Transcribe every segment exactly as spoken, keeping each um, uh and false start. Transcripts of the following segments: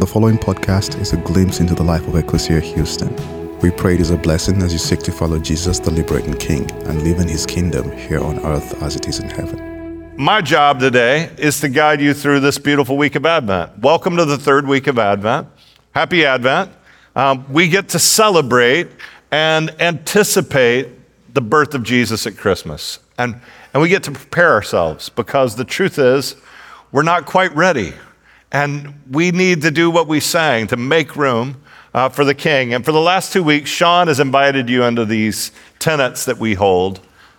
The following podcast is a glimpse into the life of Ecclesia Houston. We pray it is a blessing as you seek to follow Jesus, the liberating King, and live in his kingdom here on earth as it is in heaven. My job today is to guide you through this beautiful week of Advent. Welcome to the third week of Advent. Happy Advent. Um, we get to celebrate and anticipate the birth of Jesus at Christmas. And, and we get to prepare ourselves because the truth is we're not quite ready. And we need to do what we sang to make room uh, for the King. And for the last two weeks, Sean has invited you into these tenets that we hold.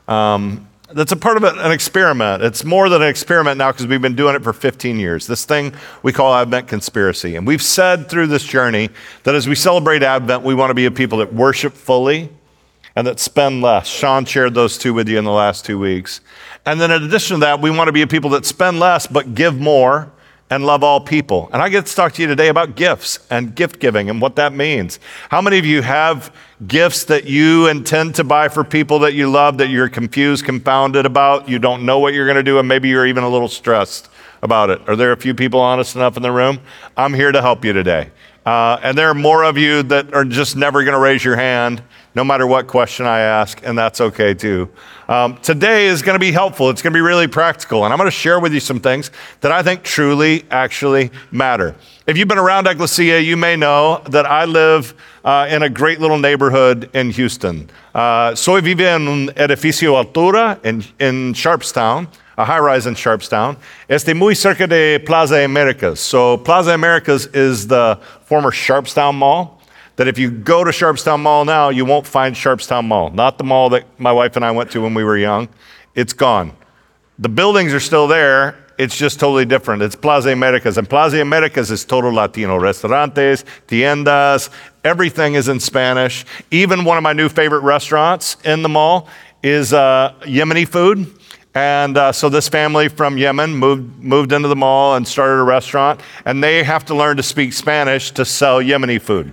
Um, that's a part of an experiment. It's more than an experiment now because we've been doing it for fifteen years. This thing we call Advent Conspiracy. And we've said through this journey that as we celebrate Advent, we want to be a people that worship fully and that spend less. Sean shared those two with you in the last two weeks. And then in addition to that, we want to be a people that spend less but give more and love all people. And I get to talk to you today about gifts and gift giving and what that means. How many of you have gifts that you intend to buy for people that you love, that you're confused, confounded about, you don't know what you're going to do, and maybe you're even a little stressed about it? Are there a few people honest enough in the room? I'm here to help you today. Uh, and there are more of you that are just never going to raise your hand, no matter what question I ask, and that's okay too. Um, today is going to be helpful. It's going to be really practical, and I'm going to share with you some things that I think truly actually matter. If you've been around Ecclesia, you may know that I live uh, in a great little neighborhood in Houston. Uh, soy vive en un edificio altura in, in Sharpstown, a high-rise in Sharpstown. Este muy cerca de Plaza Americas. So Plaza Americas is the former Sharpstown Mall. That if you go to Sharpstown Mall now, you won't find Sharpstown Mall. Not the mall that my wife and I went to when we were young. It's gone. The buildings are still there. It's just totally different. It's Plaza Americas. And Plaza Americas is total Latino. Restaurantes, tiendas, everything is in Spanish. Even one of my new favorite restaurants in the mall is uh, Yemeni food. And uh, so this family from Yemen moved moved into the mall and started a restaurant. And they have to learn to speak Spanish to sell Yemeni food.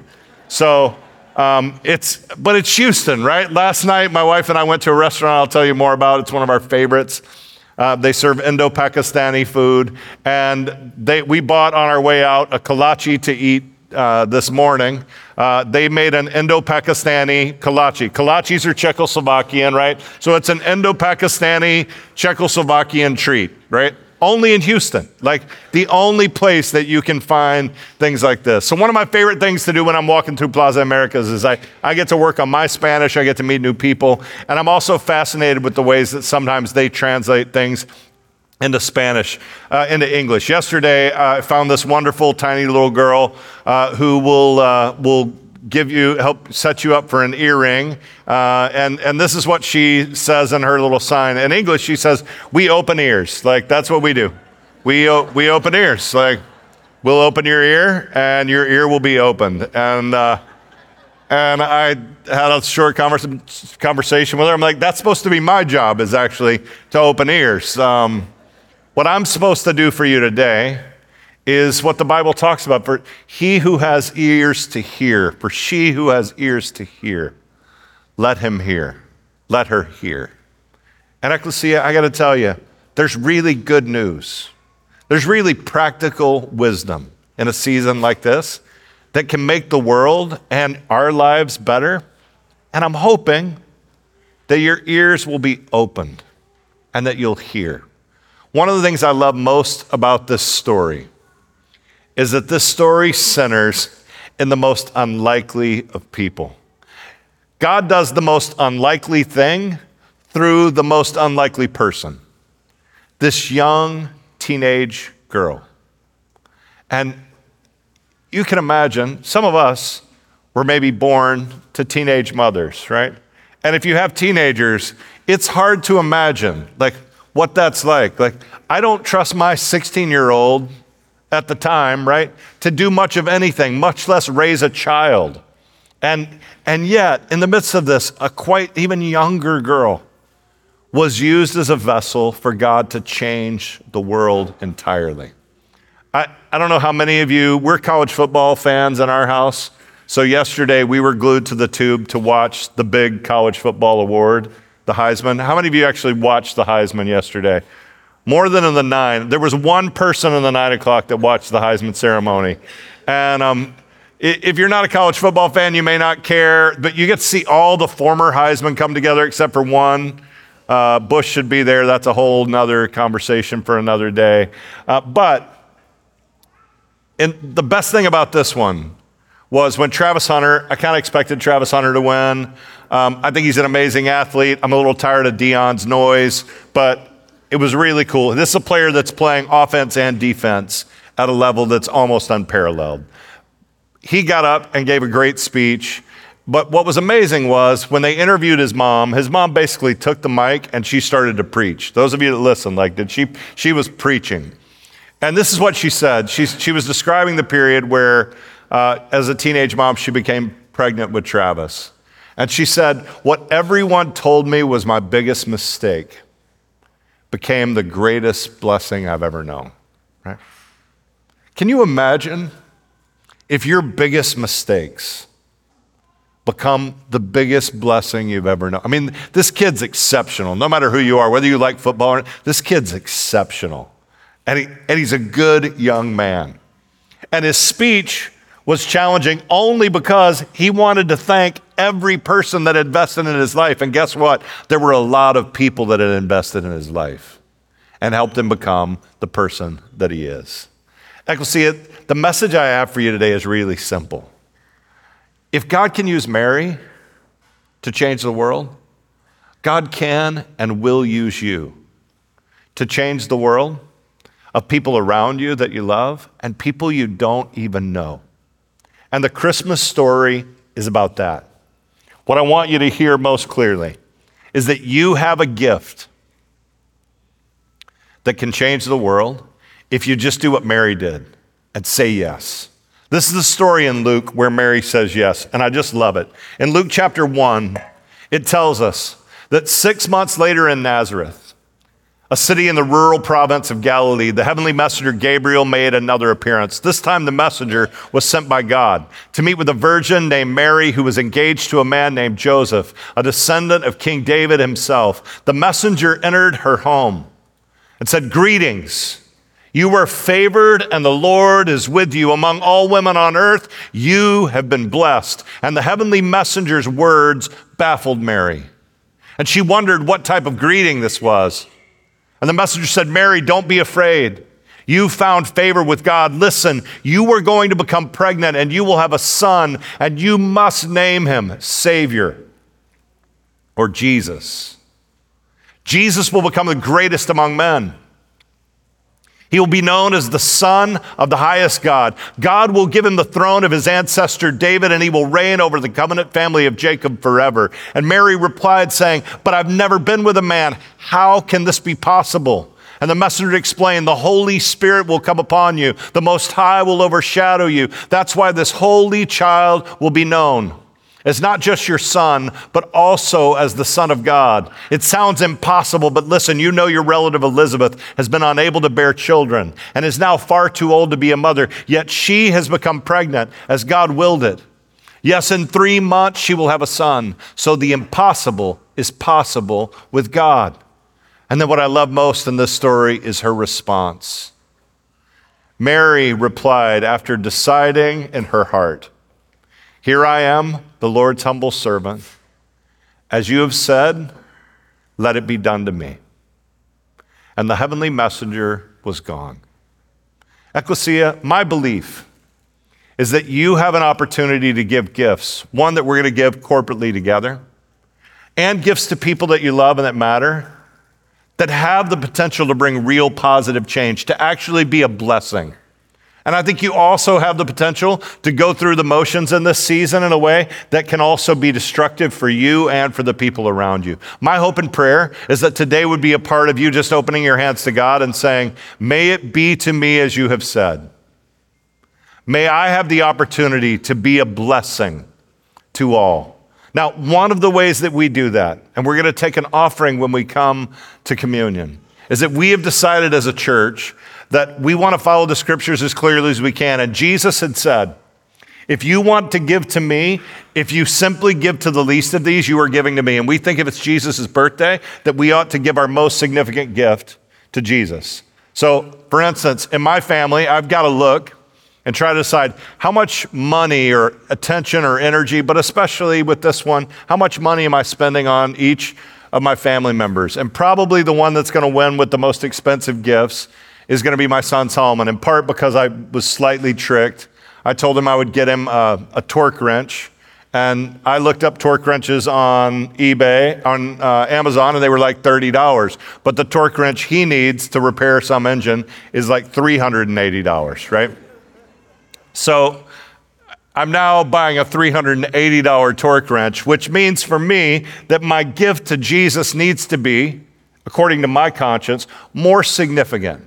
So um, it's, but it's Houston, right? Last night, my wife and I went to a restaurant I'll tell you more about. It's one of our favorites. Uh, they serve Indo-Pakistani food. And they, we bought on our way out a kolache to eat uh, this morning. Uh, they made an Indo-Pakistani kolache. Kolaches are Czechoslovakian, right? So it's an Indo-Pakistani Czechoslovakian treat, right? Only in Houston, like the only place that you can find things like this. So one of my favorite things to do when I'm walking through Plaza Americas is I, I get to work on my Spanish, I get to meet new people, and I'm also fascinated with the ways that sometimes they translate things into Spanish, uh, into English. Yesterday, uh, I found this wonderful tiny little girl uh, who will uh, will give you, help set you up for an earring. Uh, and, and this is what she says in her little sign. In English, she says, "We open ears." Like, that's what we do. We, o- we open ears. Like, we'll open your ear and your ear will be opened. And, uh, and I had a short converse- conversation with her. I'm like, that's supposed to be my job, is actually to open ears. Um, what I'm supposed to do for you today is what the Bible talks about. For he who has ears to hear, for she who has ears to hear, let him hear, let her hear. And Ecclesia, I got to tell you, there's really good news. There's really practical wisdom in a season like this that can make the world and our lives better. And I'm hoping that your ears will be opened and that you'll hear. One of the things I love most about this story is that this story centers in the most unlikely of people. God does the most unlikely thing through the most unlikely person, this young teenage girl. And you can imagine, some of us were maybe born to teenage mothers, right? And if you have teenagers, it's hard to imagine like what that's like. Like, I don't trust my sixteen-year-old at the time, right, to do much of anything, much less raise a child. And and yet, in the midst of this, a quite even younger girl was used as a vessel for God to change the world entirely. I, I don't know how many of you, we're college football fans in our house. So yesterday we were glued to the tube to watch the big college football award, the Heisman. How many of you actually watched the Heisman yesterday? more than in the nine. There was one person in the nine o'clock that watched the Heisman ceremony. And um, if you're not a college football fan, you may not care, but you get to see all the former Heisman come together except for one. Uh, Bush should be there. That's a whole nother conversation for another day. Uh, but and the best thing about this one was when Travis Hunter, I kind of expected Travis Hunter to win. Um, I think he's an amazing athlete. I'm a little tired of Deion's noise, but it was really cool. This is a player that's playing offense and defense at a level that's almost unparalleled. He got up and gave a great speech, but what was amazing was when they interviewed his mom, his mom basically took the mic and she started to preach. Those of you that listen, like, did she, she was preaching. And this is what she said. She, she was describing the period where, uh, as a teenage mom, she became pregnant with Travis. And she said, what everyone told me was my biggest mistake became the greatest blessing I've ever known. Right? Can you imagine if your biggest mistakes become the biggest blessing you've ever known? I mean, this kid's exceptional. No matter who you are, whether you like football or not, this kid's exceptional. And, he, and he's a good young man. And his speech was challenging only because he wanted to thank every person that invested in his life. And guess what? There were a lot of people that had invested in his life and helped him become the person that he is. Ecclesia, the message I have for you today is really simple. If God can use Mary to change the world, God can and will use you to change the world of people around you that you love and people you don't even know. And the Christmas story is about that. What I want you to hear most clearly is that you have a gift that can change the world if you just do what Mary did and say yes. This is the story in Luke where Mary says yes, and I just love it. In Luke chapter one, it tells us that six months later in Nazareth, a city in the rural province of Galilee, the heavenly messenger Gabriel made another appearance. This time the messenger was sent by God to meet with a virgin named Mary who was engaged to a man named Joseph, a descendant of King David himself. The messenger entered her home and said, "Greetings. You are favored and the Lord is with you. Among all women on earth, you have been blessed." And the heavenly messenger's words baffled Mary. And she wondered what type of greeting this was. And the messenger said, "Mary, don't be afraid. You found favor with God. Listen, you are going to become pregnant and you will have a son and you must name him Savior or Jesus. Jesus will become the greatest among men. He will be known as the Son of the highest God. God will give him the throne of his ancestor David, and he will reign over the covenant family of Jacob forever." And Mary replied, saying, "But I've never been with a man. How can this be possible?" And the messenger explained, "The Holy Spirit will come upon you. The Most High will overshadow you. That's why this holy child will be known as not just your son, but also as the Son of God." It sounds impossible, but listen, you know your relative Elizabeth has been unable to bear children and is now far too old to be a mother, yet she has become pregnant as God willed it. Yes, in three months she will have a son. So the impossible is possible with God. And then what I love most in this story is her response. Mary replied after deciding in her heart, "Here I am, the Lord's humble servant. As you have said, let it be done to me." And the heavenly messenger was gone. Ecclesia, my belief is that you have an opportunity to give gifts, one that we're going to give corporately together, and gifts to people that you love and that matter, that have the potential to bring real positive change, to actually be a blessing. And I think you also have the potential to go through the motions in this season in a way that can also be destructive for you and for the people around you. My hope and prayer is that today would be a part of you just opening your hands to God and saying, "May it be to me as you have said. May I have the opportunity to be a blessing to all." Now, one of the ways that we do that, and we're going to take an offering when we come to communion, is that we have decided as a church that we want to follow the scriptures as clearly as we can. And Jesus had said, if you want to give to me, if you simply give to the least of these, you are giving to me. And we think if it's Jesus' birthday, that we ought to give our most significant gift to Jesus. So, for instance, in my family, I've got to look and try to decide how much money or attention or energy, but especially with this one, how much money am I spending on each of my family members? And probably the one that's going to win with the most expensive gifts is going to be my son Solomon, in part because I was slightly tricked. I told him I would get him a, a torque wrench, and I looked up torque wrenches on eBay, on uh, Amazon, and they were like thirty dollars. But the torque wrench he needs to repair some engine is like three hundred eighty dollars, right? So I'm now buying a three hundred eighty dollars torque wrench, which means for me that my gift to Jesus needs to be, according to my conscience, more significant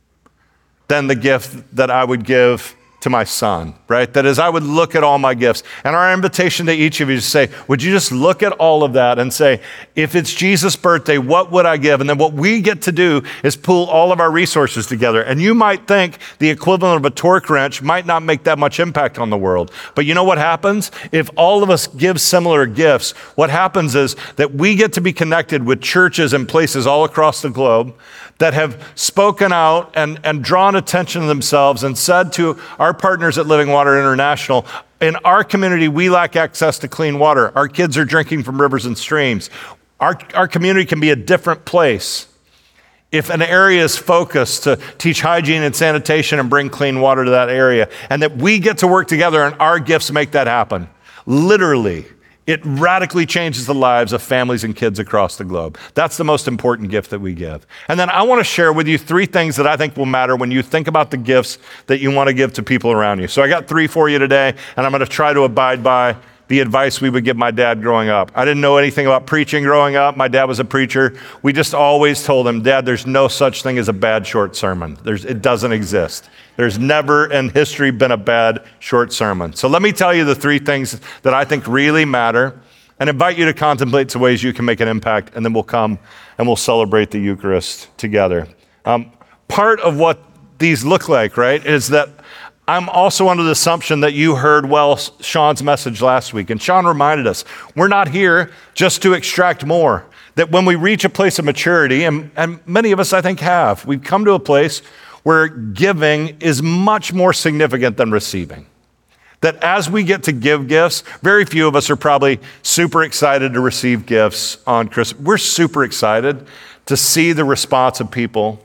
than the gift that I would give to my son, right? That is, I would look at all my gifts. And our invitation to each of you is to say, would you just look at all of that and say, if it's Jesus' birthday, what would I give? And then what we get to do is pool all of our resources together. And you might think the equivalent of a torque wrench might not make that much impact on the world. But you know what happens? If all of us give similar gifts, what happens is that we get to be connected with churches and places all across the globe that have spoken out and, and drawn attention to themselves and said to our partners at Living Water International, in our community, we lack access to clean water. Our kids are drinking from rivers and streams. Our, our community can be a different place if an area is focused to teach hygiene and sanitation and bring clean water to that area, and that we get to work together and our gifts make that happen. Literally, it radically changes the lives of families and kids across the globe. That's the most important gift that we give. And then I want to share with you three things that I think will matter when you think about the gifts that you want to give to people around you. So I got three for you today, and I'm going to try to abide by the advice we would give my dad growing up. I didn't know anything about preaching growing up. My dad was a preacher. We just always told him, Dad, there's no such thing as a bad short sermon. There's, it doesn't exist. There's never in history been a bad short sermon. So let me tell you the three things that I think really matter and invite you to contemplate some ways you can make an impact, and then we'll come and we'll celebrate the Eucharist together. Um, part of what these look like, right, is that I'm also under the assumption that you heard well Sean's message last week. And Sean reminded us, we're not here just to extract more. That when we reach a place of maturity, and, and many of us I think have, we've come to a place where giving is much more significant than receiving. That as we get to give gifts, very few of us are probably super excited to receive gifts on Christmas. We're super excited to see the response of people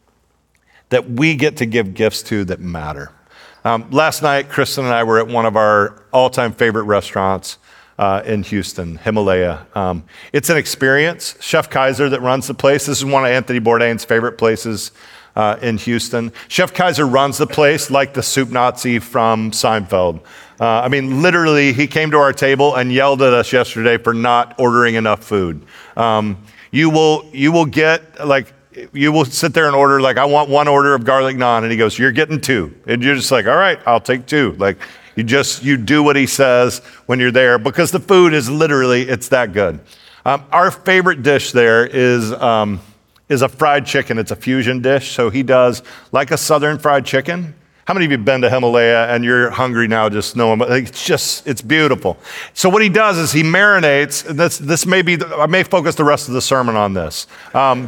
that we get to give gifts to that matter. Um, last night, Kristen and I were at one of our all-time favorite restaurants uh, in Houston, Himalaya. Um, it's an experience. Chef Kaiser that runs the place. This is one of Anthony Bourdain's favorite places uh, in Houston. Chef Kaiser runs the place like the soup Nazi from Seinfeld. Uh, I mean, literally, he came to our table and yelled at us yesterday for not ordering enough food. Um, you will, you will get like. You will sit there and order, like, I want one order of garlic naan. And he goes, you're getting two. And you're just like, all right, I'll take two. Like, you just, you do what he says when you're there because the food is literally, it's that good. Um, our favorite dish there is, um, is a fried chicken. It's a fusion dish. So he does like a Southern fried chicken. How many of you have been to Himalaya and you're hungry now just knowing, but it's just, it's beautiful. So what he does is he marinates, and this, this may be, I may focus the rest of the sermon on this. Um,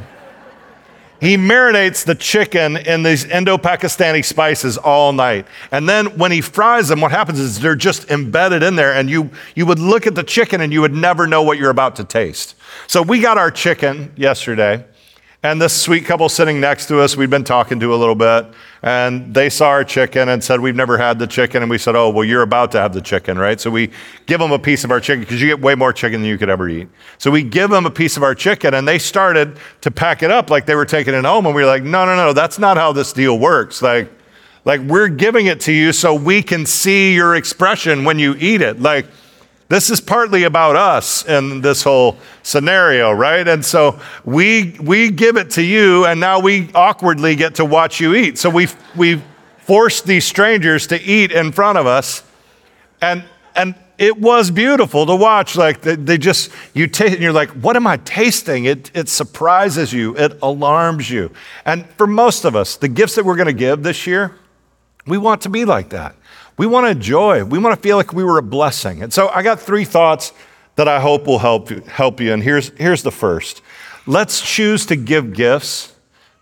He marinates the chicken in these Indo-Pakistani spices all night. And then when he fries them, what happens is they're just embedded in there, and you, you would look at the chicken and you would never know what you're about to taste. So we got our chicken yesterday, and this sweet couple sitting next to us, we'd been talking to a little bit, and they saw our chicken and said, we've never had the chicken. And we said, oh, well, you're about to have the chicken, right? So we give them a piece of our chicken because you get way more chicken than you could ever eat. So we give them a piece of our chicken, and they started to pack it up like they were taking it home. And we were like, no, no, no, that's not how this deal works. Like, like we're giving it to you so we can see your expression when you eat it. Like, this is partly about us in this whole scenario, right? And so we we give it to you, and now we awkwardly get to watch you eat. So we we forced these strangers to eat in front of us, and and it was beautiful to watch. Like they, they just you taste, and you're like, what am I tasting? It it surprises you, it alarms you. And for most of us, the gifts that we're going to give this year, we want to be like that. We want to enjoy. We want to feel like we were a blessing. And so I got three thoughts that I hope will help you. Help you. And here's, here's the first. Let's choose to give gifts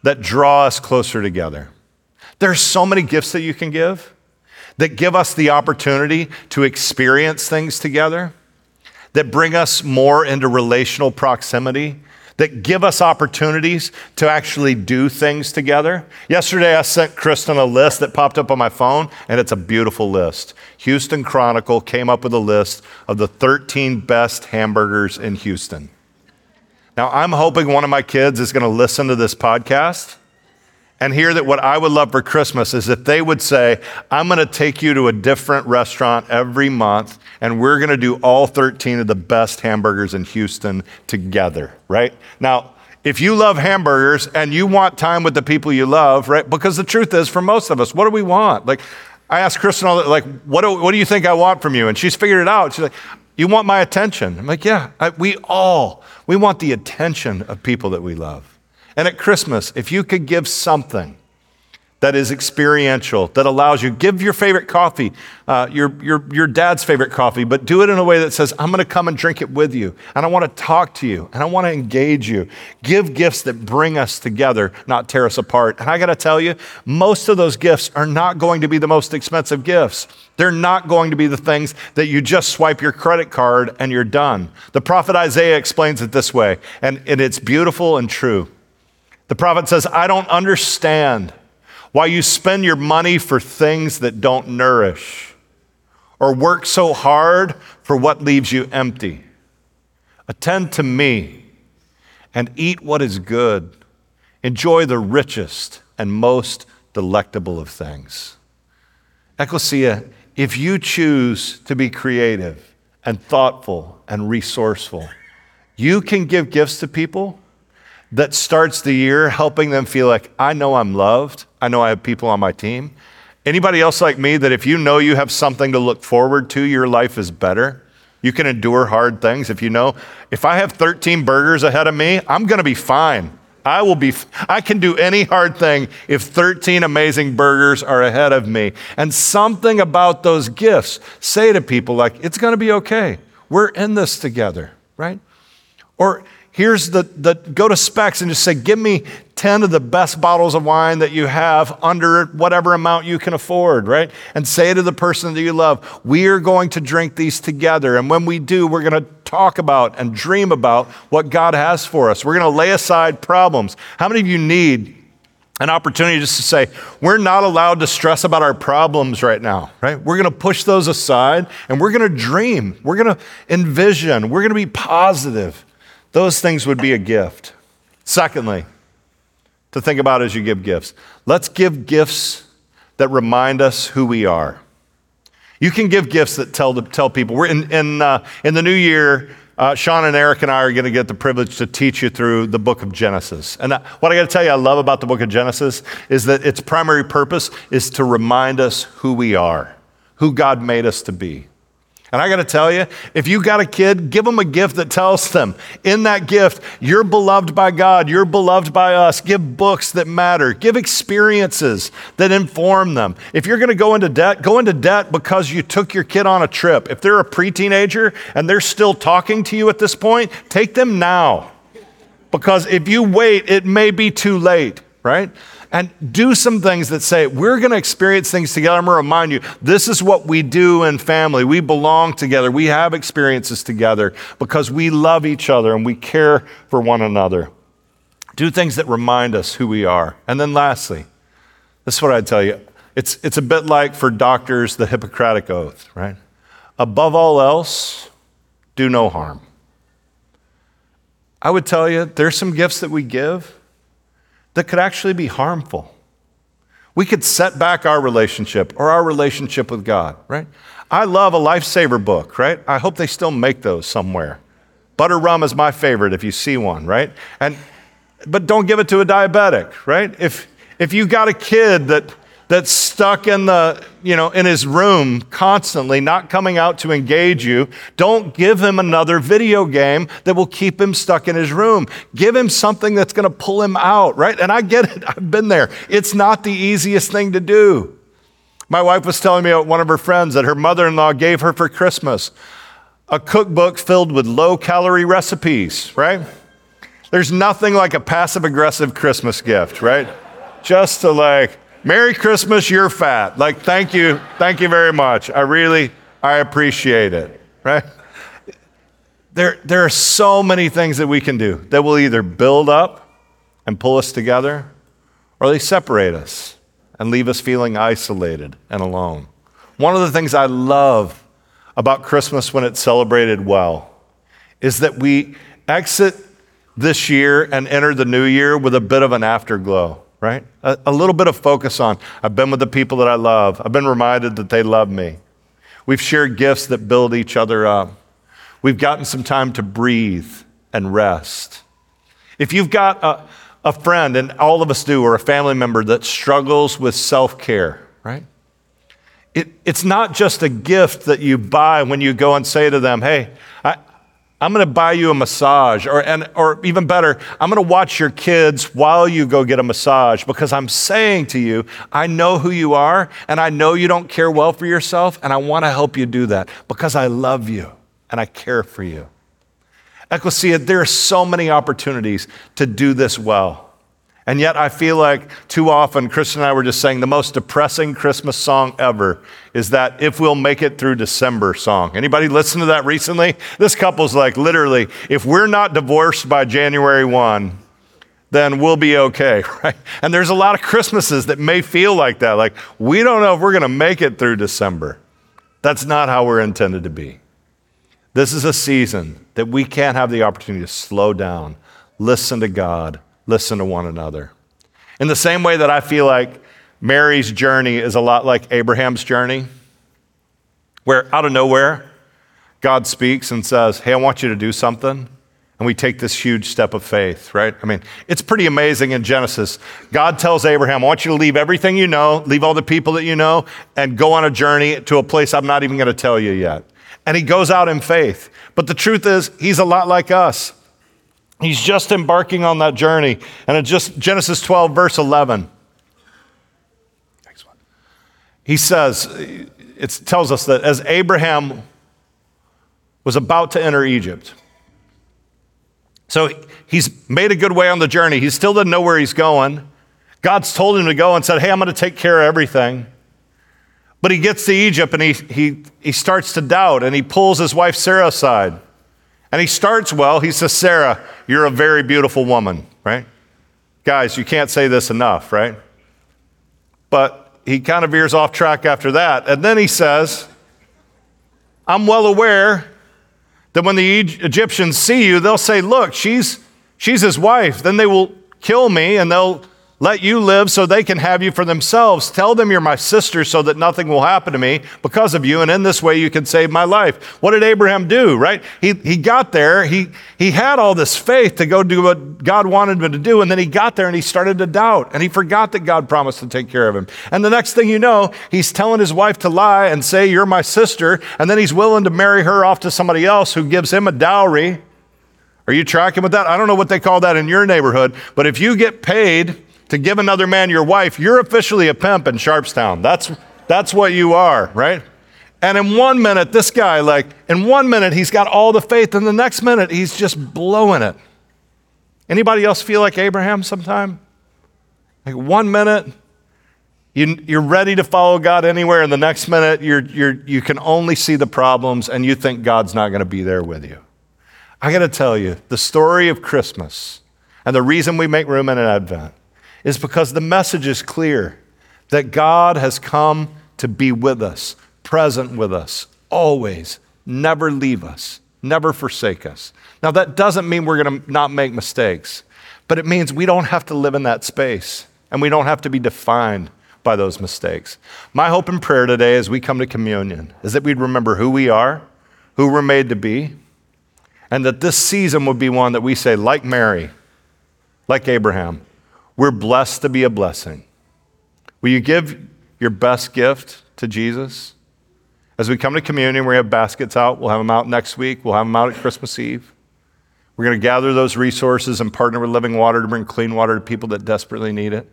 that draw us closer together. There's so many gifts that you can give that give us the opportunity to experience things together, that bring us more into relational proximity, that give us opportunities to actually do things together. Yesterday, I sent Kristen a list that popped up on my phone, and it's a beautiful list. Houston Chronicle came up with a list of the thirteen best hamburgers in Houston. Now, I'm hoping one of my kids is going to listen to this podcast and hear that what I would love for Christmas is if they would say, I'm going to take you to a different restaurant every month, and we're going to do all thirteen of the best hamburgers in Houston together, right? Now, if you love hamburgers and you want time with the people you love, right? Because the truth is, for most of us, what do we want? Like, I asked Kristen, all that, like, what do, what do you think I want from you? And she's figured it out. She's like, you want my attention. I'm like, yeah, I, we all, we want the attention of people that we love. And at Christmas, if you could give something that is experiential, that allows you, give your favorite coffee, uh, your, your, your dad's favorite coffee, but do it in a way that says, I'm going to come and drink it with you, and I want to talk to you, and I want to engage you. Give gifts that bring us together, not tear us apart. And I got to tell you, most of those gifts are not going to be the most expensive gifts. They're not going to be the things that you just swipe your credit card and you're done. The prophet Isaiah explains it this way, and, and it's beautiful and true. The prophet says, I don't understand why you spend your money for things that don't nourish, or work so hard for what leaves you empty. Attend to me and eat what is good. Enjoy the richest and most delectable of things. Ecclesia, if you choose to be creative and thoughtful and resourceful, you can give gifts to people that starts the year helping them feel like, I know I'm loved. I know I have people on my team. Anybody else like me that if you know you have something to look forward to, your life is better? You can endure hard things if you know, if I have thirteen burgers ahead of me, I'm going to be fine. I will be, I can do any hard thing if thirteen amazing burgers are ahead of me. And something about those gifts say to people like, it's going to be okay. We're in this together, right? Or here's the, the, go to Specs and just say, give me ten of the best bottles of wine that you have under whatever amount you can afford, right? And say to the person that you love, we are going to drink these together. And when we do, we're going to talk about and dream about what God has for us. We're going to lay aside problems. How many of you need an opportunity just to say, we're not allowed to stress about our problems right now, right? We're going to push those aside and we're going to dream. We're going to envision. We're going to be positive. Those things would be a gift. Secondly, to think about as you give gifts, let's give gifts that remind us who we are. You can give gifts that tell tell people. We're in in, uh, in the new year. Uh, Sean and Eric and I are going to get the privilege to teach you through the book of Genesis. And what I got to tell you, I love about the book of Genesis is that its primary purpose is to remind us who we are, who God made us to be. And I got to tell you, if you got a kid, give them a gift that tells them, in that gift, you're beloved by God, you're beloved by us. Give books that matter. Give experiences that inform them. If you're going to go into debt, go into debt because you took your kid on a trip. If they're a pre-teenager and they're still talking to you at this point, take them now. Because if you wait, it may be too late, right? And do some things that say, we're going to experience things together. I'm going to remind you, this is what we do in family. We belong together. We have experiences together because we love each other and we care for one another. Do things that remind us who we are. And then lastly, this is what I'd tell you. It's, it's a bit like for doctors, the Hippocratic Oath, right? Above all else, do no harm. I would tell you, there's some gifts that we give that could actually be harmful. We could set back our relationship or our relationship with God, right? I love a Lifesaver book, right? I hope they still make those somewhere. Butter rum is my favorite if you see one, right? And but don't give it to a diabetic, right? If if you got a kid that that's stuck in the, you know, in his room constantly, not coming out to engage you, don't give him another video game that will keep him stuck in his room. Give him something that's going to pull him out, right? And I get it. I've been there. It's not the easiest thing to do. My wife was telling me about one of her friends that her mother-in-law gave her for Christmas a cookbook filled with low-calorie recipes, right? there's nothing like a passive-aggressive Christmas gift, right? Just to like, Merry Christmas, you're fat. Like, thank you, thank you very much. I really, I appreciate it, right? There, there are so many things that we can do that will either build up and pull us together, or they separate us and leave us feeling isolated and alone. One of the things I love about Christmas when it's celebrated well is that we exit this year and enter the new year with a bit of an afterglow, right? A, a little bit of focus on, I've been with the people that I love. I've been reminded that they love me. We've shared gifts that build each other up. We've gotten some time to breathe and rest. If you've got a, a friend, and all of us do, or a family member that struggles with self-care, right? It, it's not just a gift that you buy when you go and say to them, hey, I, I'm gonna buy you a massage, or, and, or even better, I'm gonna watch your kids while you go get a massage, because I'm saying to you, I know who you are, and I know you don't care well for yourself, and I wanna help you do that because I love you and I care for you. Ecclesia, there are so many opportunities to do this well. And yet I feel like too often, Kristen and I were just saying, the most depressing Christmas song ever is that If We'll Make It Through December song. Anybody listen to that recently? This couple's like, literally, if we're not divorced by January first, then we'll be okay, right? And there's a lot of Christmases that may feel like that, like we don't know if we're gonna make it through December. That's not how we're intended to be. This is a season that we can't have the opportunity to slow down, listen to God, listen to one another. In the same way that I feel like Mary's journey is a lot like Abraham's journey, where out of nowhere, God speaks and says, hey, I want you to do something. And we take this huge step of faith, right? I mean, it's pretty amazing in Genesis. God tells Abraham, I want you to leave everything you know, leave all the people that you know, and go on a journey to a place I'm not even gonna tell you yet. And he goes out in faith. But the truth is, he's a lot like us. He's just embarking on that journey. And it's just Genesis twelve, verse eleven. Next one. He says, it tells us that as Abraham was about to enter Egypt, so he's made a good way on the journey. He still doesn't know where he's going. God's told him to go and said, hey, I'm going to take care of everything. But he gets to Egypt and he, he, he starts to doubt, and he pulls his wife Sarah aside. And he starts well. He says, Sarah, you're a very beautiful woman, right? Guys, you can't say this enough, right? But he kind of veers off track after that. And then he says, I'm well aware that when the Egyptians see you, they'll say, look, she's, she's his wife. Then they will kill me and they'll let you live so they can have you for themselves. Tell them you're my sister so that nothing will happen to me because of you, and in this way you can save my life. What did Abraham do, right? He, he got there, he, he had all this faith to go do what God wanted him to do, and then he got there and he started to doubt, and he forgot that God promised to take care of him. And the next thing you know, he's telling his wife to lie and say, you're my sister, and then he's willing to marry her off to somebody else who gives him a dowry. Are you tracking with that? I don't know what they call that in your neighborhood, but if you get paid to give another man your wife, you're officially a pimp in Sharpstown. That's, that's what you are, right? And in one minute, this guy, like, in one minute, he's got all the faith, and the next minute, he's just blowing it. Anybody else feel like Abraham sometime? Like one minute, you, you're ready to follow God anywhere, and the next minute, you're, you're, you can only see the problems, and you think God's not gonna be there with you. I gotta tell you, the story of Christmas, and the reason we make room in an Advent, is because the message is clear that God has come to be with us, present with us, always, never leave us, never forsake us. Now that doesn't mean we're gonna not make mistakes, but it means we don't have to live in that space, and we don't have to be defined by those mistakes. My hope and prayer today as we come to communion is that we'd remember who we are, who we're made to be, and that this season would be one that we say, like Mary, like Abraham, we're blessed to be a blessing. Will you give your best gift to Jesus? As we come to communion, we have baskets out. We'll have them out next week. We'll have them out at Christmas Eve. We're going to gather those resources and partner with Living Water to bring clean water to people that desperately need it.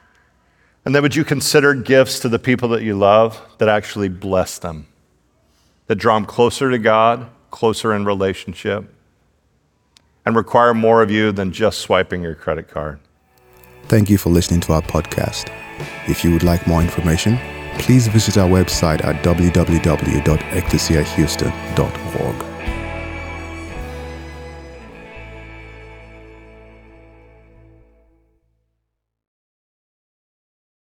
And then would you consider gifts to the people that you love that actually bless them, that draw them closer to God, closer in relationship? and require more of you than just swiping your credit card. Thank you for listening to our podcast. If you would like more information, please visit our website at w w w dot ecclesia houston dot org.